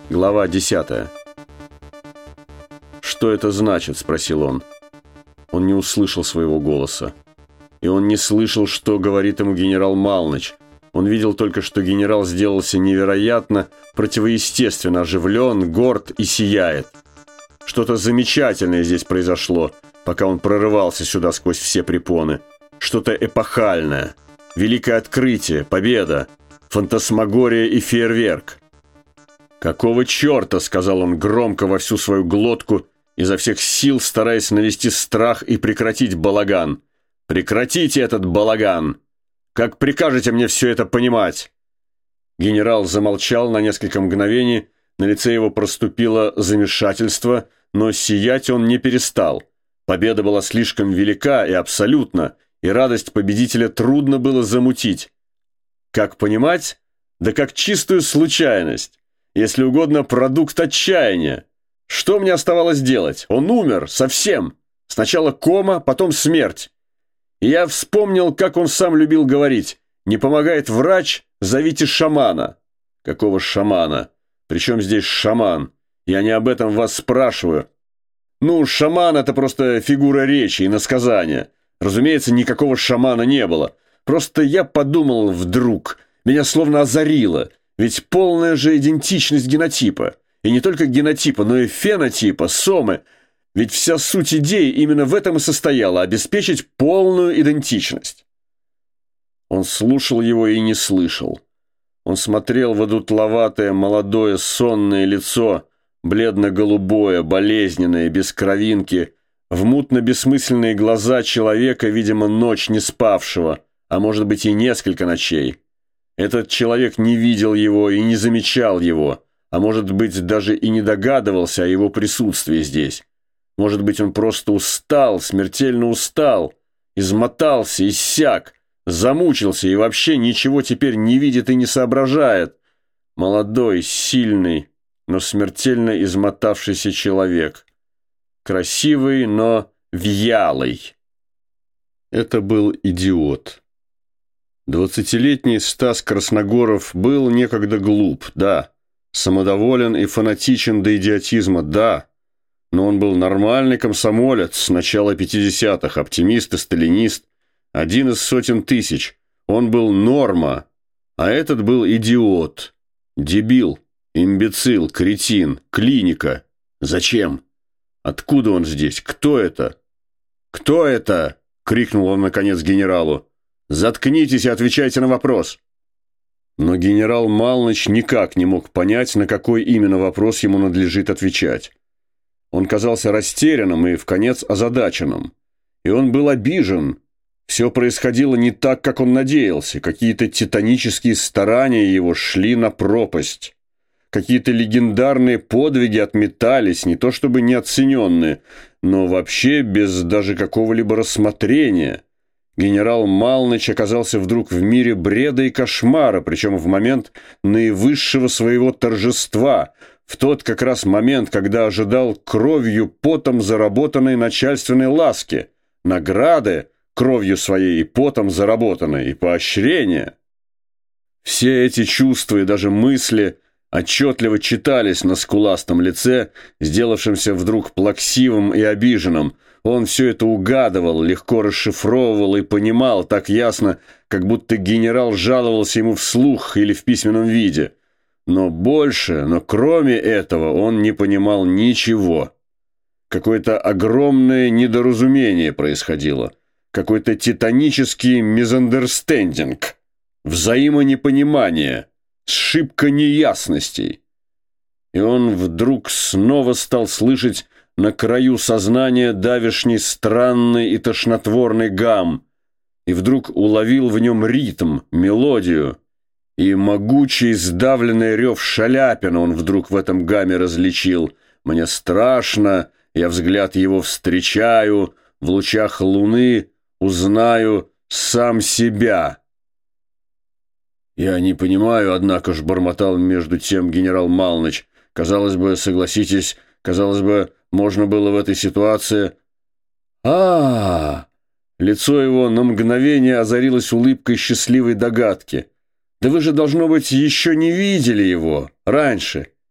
Глава 10. «Что это значит?» – спросил он. Он не услышал своего голоса. И он не слышал, что говорит ему генерал Малныч. Он видел только, что генерал сделался невероятно, противоестественно оживлен, горд и сияет. Что-то замечательное здесь произошло, пока он прорывался сюда сквозь все препоны. Что-то эпохальное. Великое открытие, победа, фантасмагория и фейерверк. «Какого черта?» – сказал он громко во всю свою глотку, изо всех сил стараясь навести страх и прекратить балаган. «Прекратите этот балаган! Как прикажете мне все это понимать?» Генерал замолчал на несколько мгновений, на лице его проступило замешательство, но сиять он не перестал. Победа была слишком велика и абсолютна, и радость победителя трудно было замутить. Как понимать? Да как чистую случайность. Если угодно, продукт отчаяния. Что мне оставалось делать? Он умер, совсем. Сначала кома, потом смерть. И я вспомнил, как он сам любил говорить. Не помогает врач, зовите шамана. Какого шамана? Причем здесь шаман? Я не об этом вас спрашиваю. Ну, шаман – это просто фигура речи и насказания. Разумеется, никакого шамана не было. Просто я подумал вдруг, меня словно озарило. Ведь полная же идентичность генотипа. И не только генотипа, но и фенотипа, сомы. Ведь вся суть идеи именно в этом и состояла – обеспечить полную идентичность. Он слушал его и не слышал. Он смотрел в одутловатое, молодое, сонное лицо, бледно-голубое, болезненное, без кровинки, в мутно-бессмысленные глаза человека, видимо, ночь не спавшего, а может быть и несколько ночей. Этот человек не видел его и не замечал его, а может быть даже и не догадывался о его присутствии здесь. Может быть, он просто устал, смертельно устал, измотался, иссяк, замучился и вообще ничего теперь не видит и не соображает. Молодой, сильный, но смертельно измотавшийся человек. Красивый, но вялый. Это был идиот. 20-летний Стас Красногоров был некогда глуп, да, самодоволен и фанатичен до идиотизма, да, но он был нормальный комсомолец с начала 50-х, оптимист и сталинист, один из сотен тысяч. Он был норма, а этот был идиот, дебил, имбецил, кретин, клиника. Зачем? Откуда он здесь? Кто это? «Кто это?» — крикнул он наконец генералу. «Заткнитесь и отвечайте на вопрос». Но генерал Малныч никак не мог понять, на какой именно вопрос ему надлежит отвечать. Он казался растерянным и вконец озадаченным. И он был обижен. Все происходило не так, как он надеялся. Какие-то титанические старания его шли на пропасть. Какие-то легендарные подвиги отметались, не то чтобы неоцененные, но вообще без даже какого-либо рассмотрения. Генерал Малныч оказался вдруг в мире бреда и кошмара, причем в момент наивысшего своего торжества, в тот как раз момент, когда ожидал кровью, потом заработанной начальственной ласки, награды кровью своей и потом заработанной, и поощрения. Все эти чувства и даже мысли отчетливо читались на скуластом лице, сделавшемся вдруг плаксивым и обиженным. Он все это угадывал, легко расшифровывал и понимал так ясно, как будто генерал жаловался ему вслух или в письменном виде. Но кроме этого он не понимал ничего. Какое-то огромное недоразумение происходило. Какой-то титанический мизандерстендинг. Взаимонепонимание. Сшибка неясностей. И он вдруг снова стал слышать на краю сознания давешний странный и тошнотворный гам, и вдруг уловил в нем ритм, мелодию, и могучий сдавленный рев Шаляпина он вдруг в этом гамме различил. «Мне страшно, я взгляд его встречаю, в лучах луны узнаю сам себя». «Я не понимаю, однако ж», — бормотал между тем генерал Малныч. «Казалось бы, согласитесь, можно было в этой ситуации...» Лицо его на мгновение озарилось улыбкой счастливой догадки. «Да вы же, должно быть, еще не видели его раньше.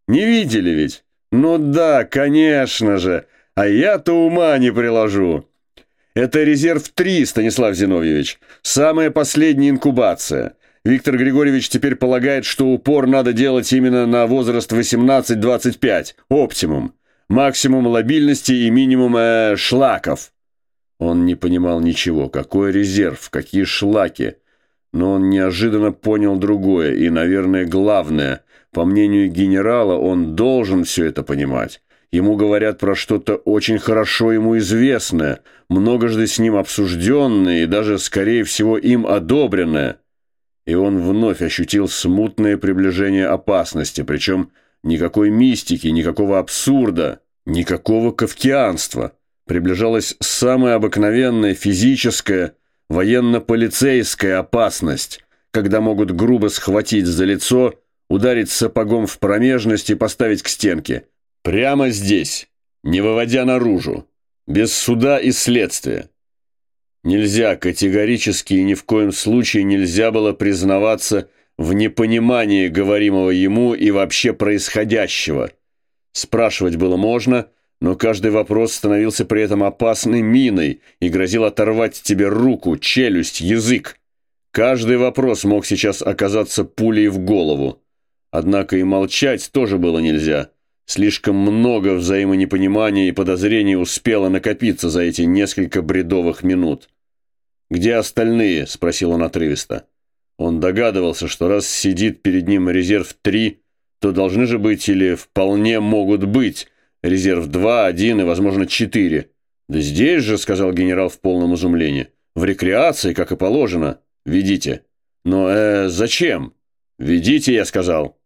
Не видели ведь? Ну да, конечно же. А я-то ума не приложу. Это резерв 3, Станислав Зиновьевич. Самая последняя инкубация. Виктор Григорьевич теперь полагает, что упор надо делать именно на возраст 18-25. Оптимум. Максимум лобильности и минимум шлаков. Он не понимал ничего. Какой резерв? Какие шлаки? Но он неожиданно понял другое. И, наверное, главное. По мнению генерала, он должен все это понимать. Ему говорят про что-то очень хорошо ему известное, многожды с ним обсужденное и даже, скорее всего, им одобренное. И он вновь ощутил смутное приближение опасности, причем никакой мистики, никакого абсурда, никакого кафкианства. Приближалась самая обыкновенная физическая, военно-полицейская опасность, когда могут грубо схватить за лицо, ударить сапогом в промежность и поставить к стенке. Прямо здесь, не выводя наружу, без суда и следствия. Нельзя, категорически и ни в коем случае нельзя было признаваться в непонимании говоримого ему и вообще происходящего. Спрашивать было можно, но каждый вопрос становился при этом опасной миной и грозил оторвать тебе руку, челюсть, язык. Каждый вопрос мог сейчас оказаться пулей в голову. Однако и молчать тоже было нельзя. Слишком много взаимонепонимания и подозрений успело накопиться за эти несколько бредовых минут. «Где остальные?» – спросил он отрывисто. Он догадывался, что раз сидит перед ним резерв 3, то должны же быть или вполне могут быть резерв 2, 1 и, возможно, 4. «Да здесь же», – сказал генерал в полном изумлении, – «в рекреации, как и положено. Ведите». «Но, зачем?» «Ведите», я сказал.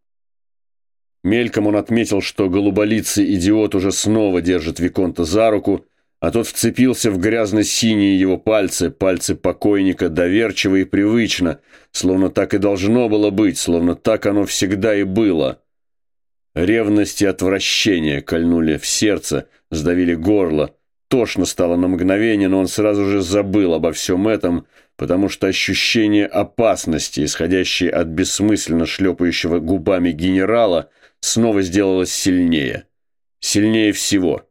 Мельком он отметил, что голуболицый идиот уже снова держит Виконта за руку, а тот вцепился в грязно-синие его пальцы, пальцы покойника, доверчиво и привычно, словно так и должно было быть, словно так оно всегда и было. Ревность и отвращение кольнули в сердце, сдавили горло. Тошно стало на мгновение, но он сразу же забыл обо всем этом, потому что ощущение опасности, исходящее от бессмысленно шлепающего губами генерала, снова сделалось сильнее. Сильнее всего.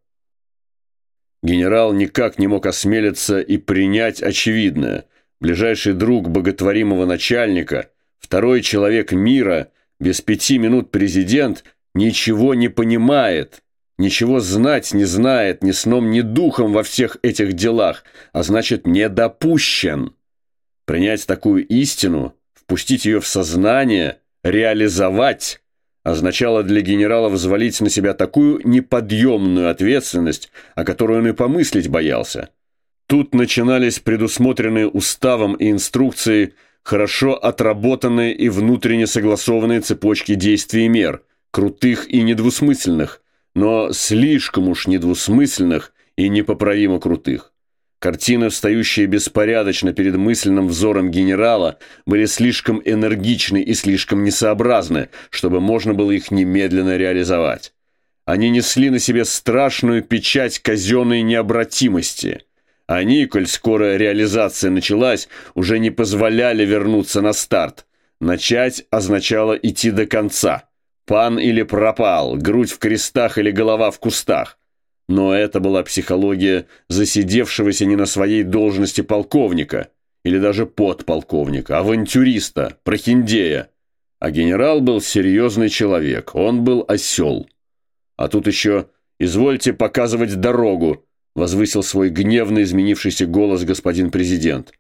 Генерал никак не мог осмелиться и принять очевидное. Ближайший друг боготворимого начальника, второй человек мира, без 5 минут президент, ничего не понимает, ничего знать не знает ни сном, ни духом во всех этих делах, а значит, не допущен. Принять такую истину, впустить ее в сознание, реализовать означало для генерала взвалить на себя такую неподъемную ответственность, о которой он и помыслить боялся. Тут начинались предусмотренные уставом и инструкцией хорошо отработанные и внутренне согласованные цепочки действий и мер, крутых и недвусмысленных, но слишком уж недвусмысленных и непоправимо крутых. Картины, встающие беспорядочно перед мысленным взором генерала, были слишком энергичны и слишком несообразны, чтобы можно было их немедленно реализовать. Они несли на себе страшную печать казенной необратимости. Они, коль скоро реализация началась, уже не позволяли вернуться на старт. Начать означало идти до конца. Пан или пропал, грудь в крестах или голова в кустах. Но это была психология засидевшегося не на своей должности полковника или даже подполковника, авантюриста, прохиндея. А генерал был серьезный человек, он был осел. А тут еще «извольте показывать дорогу», возвысил свой гневно изменившийся голос господин президент.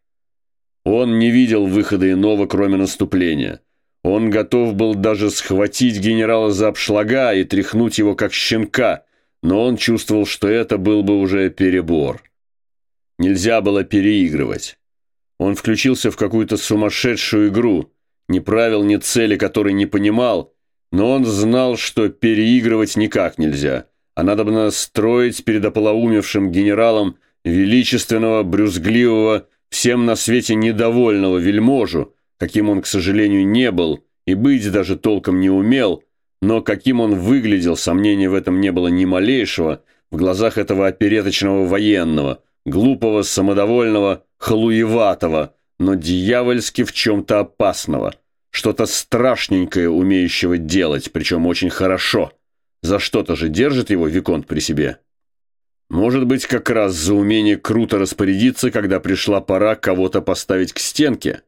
Он не видел выхода иного, кроме наступления. Он готов был даже схватить генерала за обшлага и тряхнуть его, как щенка, но он чувствовал, что это был бы уже перебор. Нельзя было переигрывать. Он включился в какую-то сумасшедшую игру, ни правил, ни цели, которой не понимал, но он знал, что переигрывать никак нельзя, а надо бы строить перед ополоумевшим генералом величественного, брюзгливого, всем на свете недовольного вельможу, каким он, к сожалению, не был и быть даже толком не умел, но каким он выглядел, сомнения в этом не было ни малейшего, в глазах этого опереточного военного, глупого, самодовольного, халуеватого, но дьявольски в чем-то опасного, что-то страшненькое умеющего делать, причем очень хорошо. За что-то же держит его виконт при себе. Может быть, как раз за умение круто распорядиться, когда пришла пора кого-то поставить к стенке?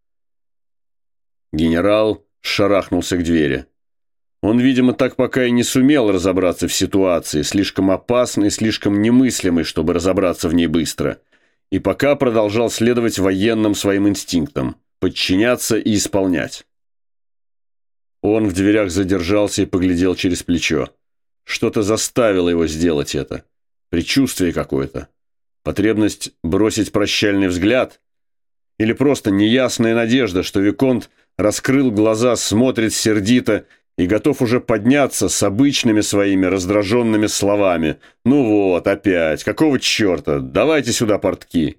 Генерал шарахнулся к двери. Он, видимо, так пока и не сумел разобраться в ситуации, слишком опасной, слишком немыслимой, чтобы разобраться в ней быстро, и пока продолжал следовать военным своим инстинктам, подчиняться и исполнять. Он в дверях задержался и поглядел через плечо. Что-то заставило его сделать это. Предчувствие какое-то. Потребность бросить прощальный взгляд? Или просто неясная надежда, что виконт раскрыл глаза, смотрит сердито и готов уже подняться с обычными своими раздраженными словами. «Ну вот, опять, какого черта? Давайте сюда портки!»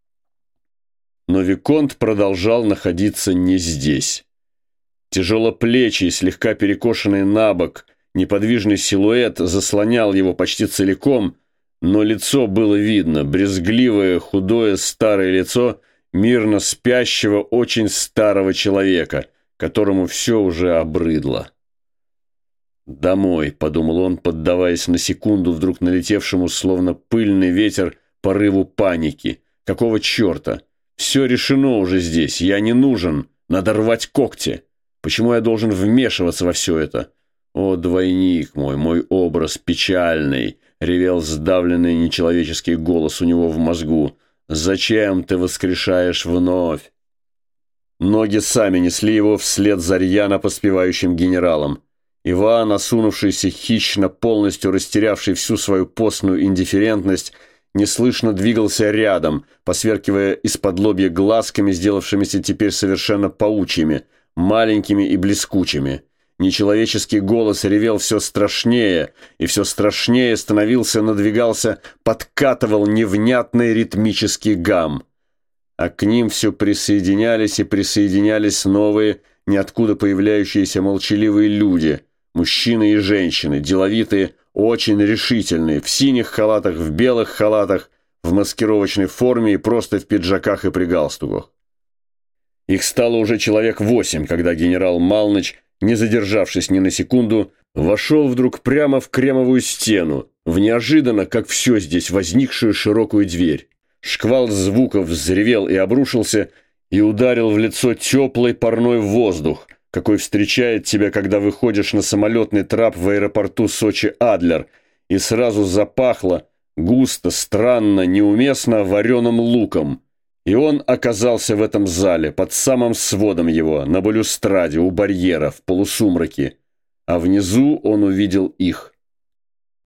Но виконт продолжал находиться не здесь. Тяжелоплечий, слегка перекошенный набок, неподвижный силуэт заслонял его почти целиком, но лицо было видно, брезгливое, худое, старое лицо мирно спящего очень старого человека, которому все уже обрыдло. «Домой», — подумал он, поддаваясь на секунду вдруг налетевшему, словно пыльный ветер, порыву паники. «Какого черта? Все решено уже здесь, я не нужен, надо рвать когти. Почему я должен вмешиваться во все это? О, двойник мой, мой образ печальный!» — ревел сдавленный нечеловеческий голос у него в мозгу. «Зачем ты воскрешаешь вновь?» Ноги сами несли его вслед за рьяно поспевающим генералом. Иван, осунувшийся хищно, полностью растерявший всю свою постную индифферентность, неслышно двигался рядом, посверкивая из-под-лобья глазками, сделавшимися теперь совершенно паучьими, маленькими и блескучими. Нечеловеческий голос ревел все страшнее, и все страшнее становился, надвигался, подкатывал невнятный ритмический гам. А к ним все присоединялись и присоединялись новые, ниоткуда появляющиеся молчаливые люди, мужчины и женщины, деловитые, очень решительные, в синих халатах, в белых халатах, в маскировочной форме и просто в пиджаках и при галстуках. Их стало уже человек 8, когда генерал Малныч, не задержавшись ни на секунду, вошел вдруг прямо в кремовую стену, в неожиданно, как все здесь, возникшую широкую дверь. Шквал звуков взревел и обрушился, и ударил в лицо теплый парной воздух, какой встречает тебя, когда выходишь на самолетный трап в аэропорту Сочи-Адлер, и сразу запахло густо, странно, неуместно вареным луком. И он оказался в этом зале, под самым сводом его, на балюстраде, у барьера, в полусумраке. А внизу он увидел их.